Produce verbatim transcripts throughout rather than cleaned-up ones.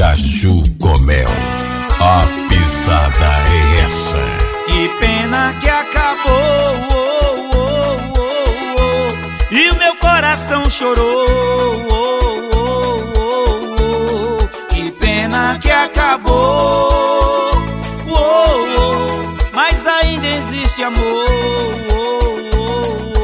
Caju com Mel, a pisada é essa. Que pena que acabou, oh, oh, oh, oh, e o meu coração chorou, oh, oh, oh, oh. Que pena que acabou, oh, oh, mas ainda existe amor, oh, oh,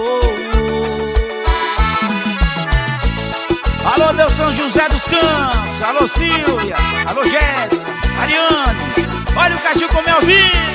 oh. Alô, meu São José dos Campos, alô Silvia, alô Jéssica, Ariane, olha o Caju com Mel vivo.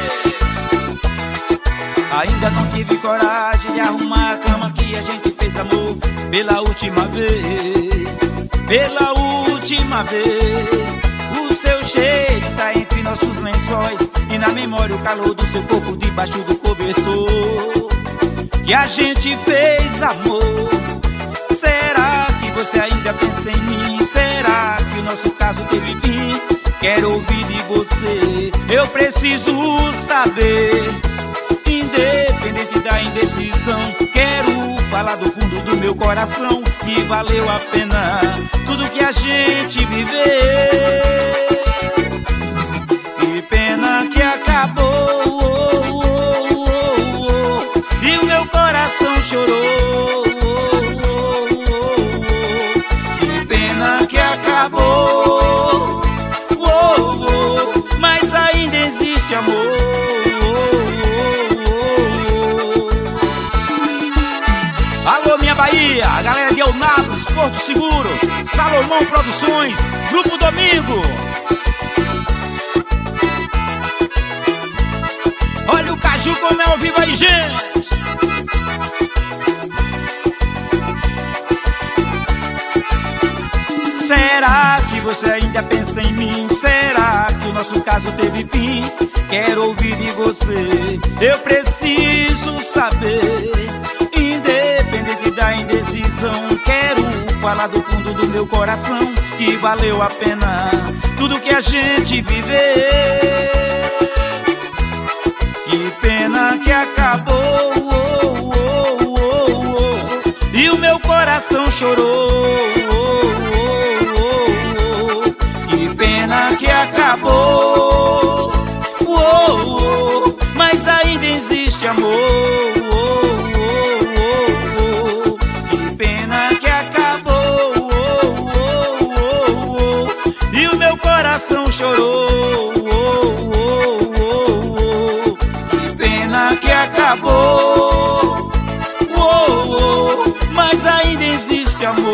Ainda não tive coragem de arrumar a cama que a gente fez amor pela última vez, pela última vez. O seu cheiro está entre nossos lençóis e na memória o calor do seu corpo debaixo do cobertor que a gente fez amor. Será que você ainda pensa em mim? Será que o nosso caso teve fim? Quero ouvir de você, eu preciso saber. Independente da indecisão, quero falar do fundo do meu coração que valeu a pena tudo que a gente viveu. Que pena que acabou, oh, oh, oh, oh, e o meu coração chorou, oh, oh, oh. Que pena que acabou, oh, oh, mas ainda existe amor. Alô, minha Bahia, a galera de Eunápolis, Porto Seguro, Salomão Produções, Grupo Domingo. Olha o Caju como é ao vivo aí, gente. Será que você ainda pensa em mim? Será que o nosso caso teve fim? Quero ouvir de você, eu preciso saber. Independente da indecisão, quero falar do fundo do meu coração que valeu a pena tudo que a gente viveu. Que pena que acabou, oh, oh, oh, oh, e o meu coração chorou, oh, oh, oh. Que pena que acabou, oh, oh, mas ainda existe amor. Coração chorou, oh, oh, oh, oh. Que pena que acabou, oh, oh, mas ainda existe amor,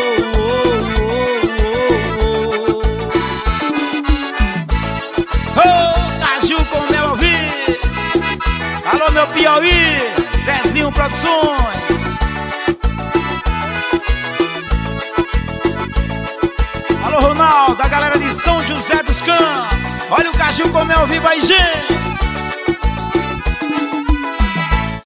oh, oh, oh. Oh, Caju com Mel ao vivo. Alô, meu Piauí, Zezinho Produções. Alô, Ronaldo, a galera de São José dos Campos. Olha o Caju como é ao vivo aí, gente.